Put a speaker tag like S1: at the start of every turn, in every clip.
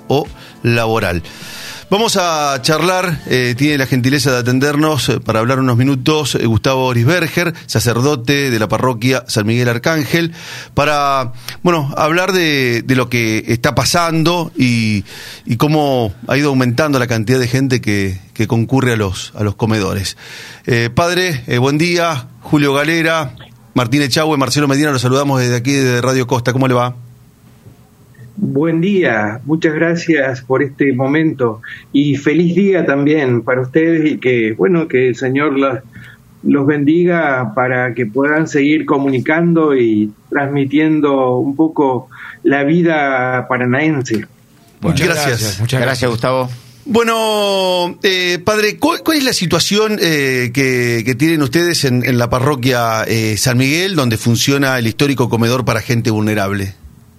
S1: o laboral. Vamos a charlar, tiene la gentileza de atendernos para hablar unos minutos Gustavo Orisberger, sacerdote de la parroquia San Miguel Arcángel, para hablar de lo que está pasando y cómo ha ido aumentando la cantidad de gente que concurre a los comedores. Padre, buen día. Julio Galera, Martín Echagüe, Marcelo Medina, los saludamos desde aquí, desde Radio Costa. ¿Cómo le va?
S2: Buen día, muchas gracias por este momento y feliz día también para ustedes y que el Señor los bendiga para que puedan seguir comunicando y transmitiendo un poco la vida paranaense.
S1: Muchas gracias.
S3: Muchas gracias, Gustavo.
S1: Bueno, padre, ¿cuál es la situación que tienen ustedes en la parroquia San Miguel, donde funciona el histórico comedor para gente vulnerable?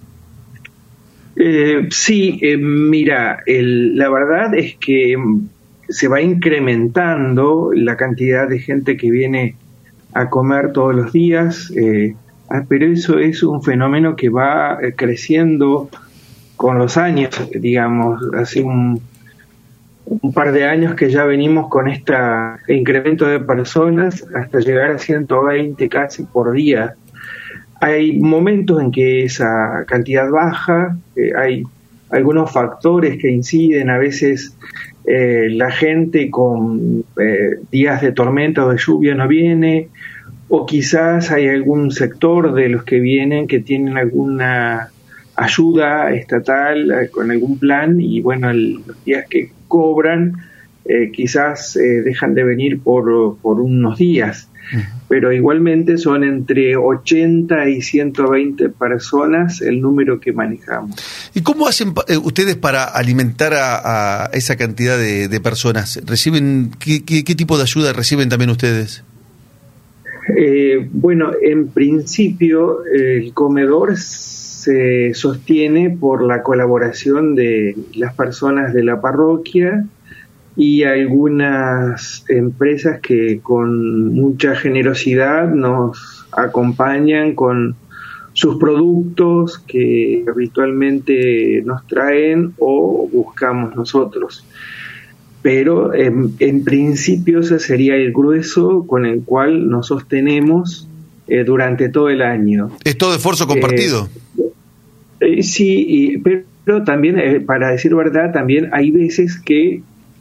S2: Mira, la verdad es que se va incrementando la cantidad de gente que viene a comer todos los días, pero eso es un fenómeno que va creciendo con los años, digamos, hace un par de años que ya venimos con este incremento de personas hasta llegar a 120 casi por día. Hay momentos en que esa cantidad baja, hay algunos factores que inciden, a veces la gente con días de tormenta o de lluvia no viene, o quizás hay algún sector de los que vienen que tienen alguna ayuda estatal con algún plan y los días que cobran quizás dejan de venir por unos días. Pero igualmente son entre 80 y 120 personas el número que manejamos.
S1: ¿Y cómo hacen ustedes para alimentar a esa cantidad de personas? ¿Reciben qué tipo de ayuda reciben también ustedes?
S2: En principio el comedor se sostiene por la colaboración de las personas de la parroquia y algunas empresas que con mucha generosidad nos acompañan con sus productos que habitualmente nos traen o buscamos nosotros. Pero en principio ese sería el grueso con el cual nos sostenemos durante todo el año.
S1: ¿Es todo esfuerzo compartido?
S2: Sí, pero también, para decir verdad, también hay veces que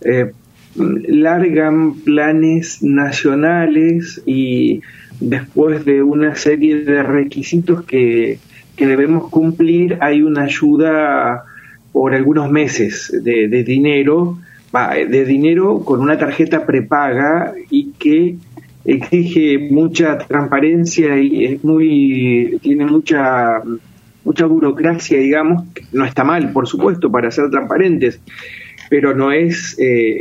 S2: largan planes nacionales y después de una serie de requisitos que debemos cumplir hay una ayuda por algunos meses de dinero con una tarjeta prepaga y que exige mucha transparencia y tiene mucha burocracia, digamos. No está mal, por supuesto, para ser transparentes, pero no es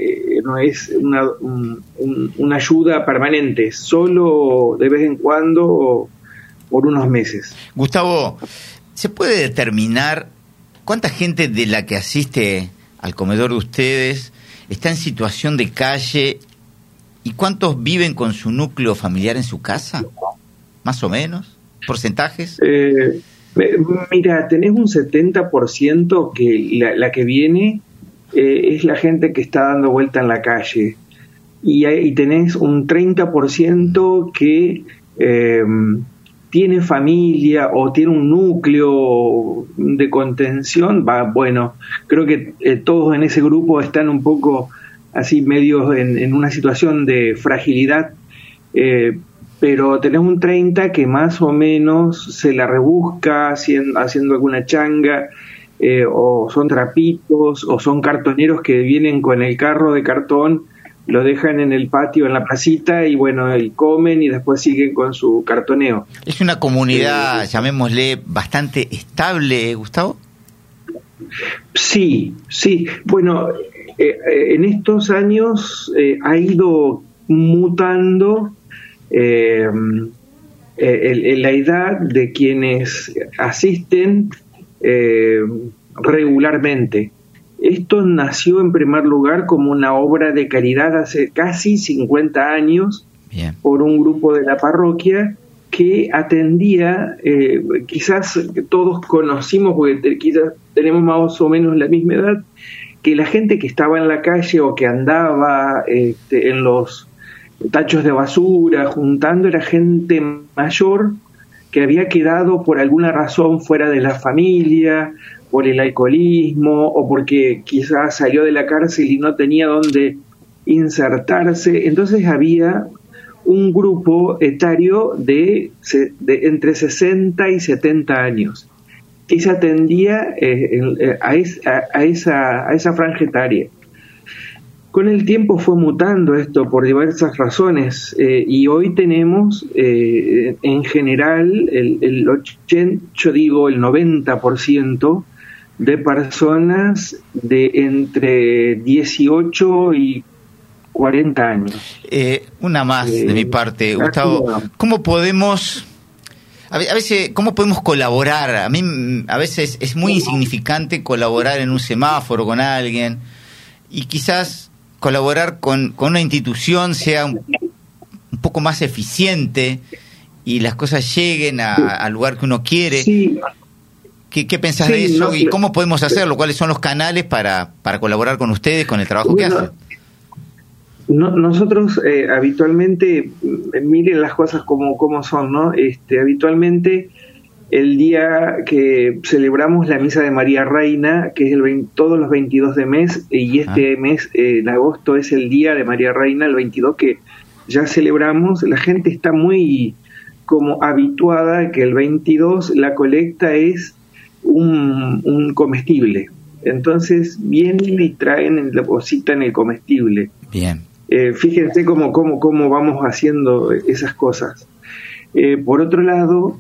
S2: una ayuda permanente, solo de vez en cuando o por unos meses.
S3: Gustavo, ¿se puede determinar cuánta gente de la que asiste al comedor de ustedes está en situación de calle y cuántos viven con su núcleo familiar en su casa? ¿Más o menos? ¿Porcentajes?
S2: Mira, tenés un 70% que la que viene es la gente que está dando vuelta en la calle y tenés un 30% que tiene familia o tiene un núcleo de contención. Creo que todos en ese grupo están un poco así medio en una situación de fragilidad, pero tenés un 30% que más o menos se la rebusca haciendo alguna changa, o son trapitos, o son cartoneros que vienen con el carro de cartón, lo dejan en el patio, en la placita, y comen y después siguen con su cartoneo.
S3: ¿Es una comunidad, llamémosle, bastante estable, Gustavo?
S2: Sí. En estos años ha ido mutando la edad de quienes asisten regularmente. Esto nació en primer lugar como una obra de caridad hace casi 50 años. Bien. Por un grupo de la parroquia que atendía, quizás todos conocimos, porque quizás tenemos más o menos la misma edad, que la gente que estaba en la calle o que andaba en los tachos de basura juntando era gente mayor que había quedado por alguna razón fuera de la familia, por el alcoholismo o porque quizás salió de la cárcel y no tenía dónde insertarse. Entonces había un grupo etario de entre 60 y 70 años que se atendía a esa franja etaria. Con el tiempo fue mutando esto por diversas razones y hoy tenemos en general el 90% de personas de entre 18 y 40 años.
S3: Una más de mi parte, Gustavo. ¿Cómo podemos... A veces, ¿cómo podemos colaborar? A mí a veces es muy insignificante colaborar en un semáforo con alguien y quizás colaborar con una institución sea un poco más eficiente y las cosas lleguen al lugar que uno quiere. Sí. ¿Qué pensás de eso? ¿Y cómo podemos hacerlo? ¿Cuáles son los canales para colaborar con ustedes, con el trabajo que hacen?
S2: Nosotros habitualmente, miren las cosas como son, ¿no? Habitualmente el día que celebramos la Misa de María Reina, que es todos los 22 de mes, y este mes, en agosto, es el día de María Reina, el 22 que ya celebramos, la gente está muy como habituada que el 22 la colecta es un comestible. Entonces vienen y traen, depositan el comestible.
S3: Bien.
S2: Fíjense cómo vamos haciendo esas cosas. Por otro lado,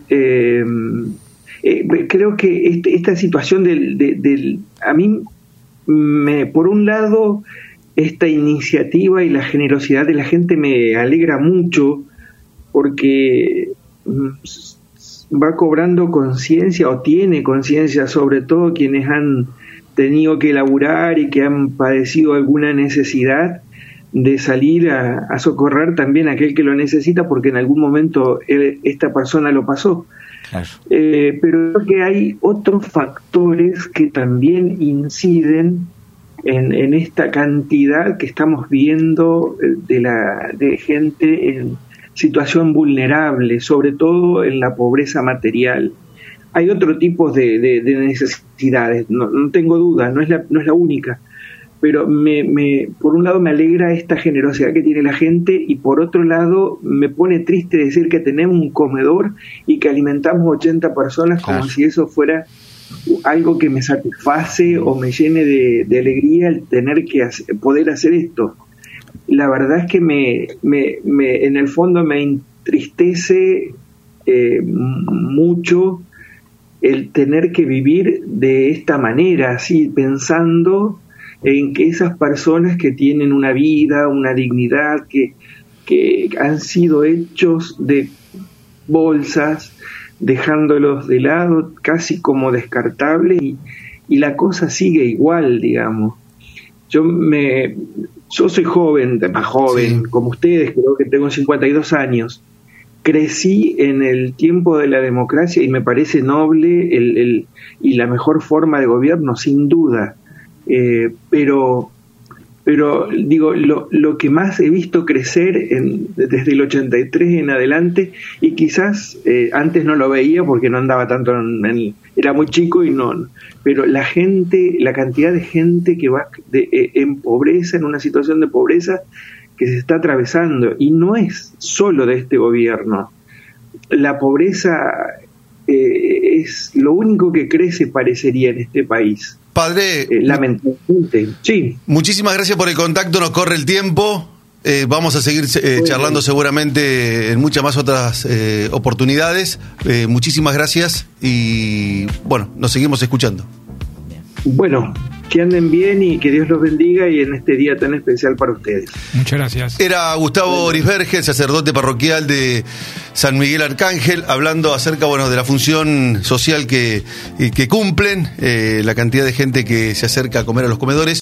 S2: creo que esta situación a mí, por un lado, esta iniciativa y la generosidad de la gente me alegra mucho porque va cobrando conciencia o tiene conciencia, sobre todo quienes han tenido que laburar y que han padecido alguna necesidad, de salir a socorrer también a aquel que lo necesita, porque en algún momento esta persona lo pasó. Claro. Pero creo que hay otros factores que también inciden en esta cantidad que estamos viendo de gente en situación vulnerable, sobre todo en la pobreza material. Hay otro tipo de necesidades, no tengo duda, no es la única, pero por un lado me alegra esta generosidad que tiene la gente y por otro lado me pone triste decir que tenemos un comedor y que alimentamos 80 personas como si eso fuera algo que me satisface o me llene de alegría el tener que poder hacer esto. La verdad es que en el fondo me entristece mucho el tener que vivir de esta manera, así pensando en que esas personas que tienen una vida, una dignidad, que han sido hechos de bolsas, dejándolos de lado casi como descartables y la cosa sigue igual, digamos. Yo soy joven, más joven, sí, como ustedes, creo que tengo 52 años. Crecí en el tiempo de la democracia y me parece noble y la mejor forma de gobierno, sin duda. Pero digo, lo que más he visto crecer desde el 83 en adelante, y quizás antes no lo veía porque no andaba tanto era muy chico pero la cantidad de gente que va en pobreza, en una situación de pobreza que se está atravesando, y no es solo de este gobierno. La pobreza es lo único que crece, parecería, en este país.
S1: Padre,
S2: lamentablemente, sí.
S1: Muchísimas gracias por el contacto, nos corre el tiempo. Vamos a seguir charlando seguramente en muchas más otras oportunidades. Muchísimas gracias y bueno, nos seguimos escuchando.
S2: Bueno, que anden bien y que Dios los bendiga y en este día tan especial para ustedes.
S4: Muchas gracias.
S1: Era Gustavo Orisberger, sacerdote parroquial de San Miguel Arcángel, hablando acerca de la función social que cumplen, la cantidad de gente que se acerca a comer a los comedores.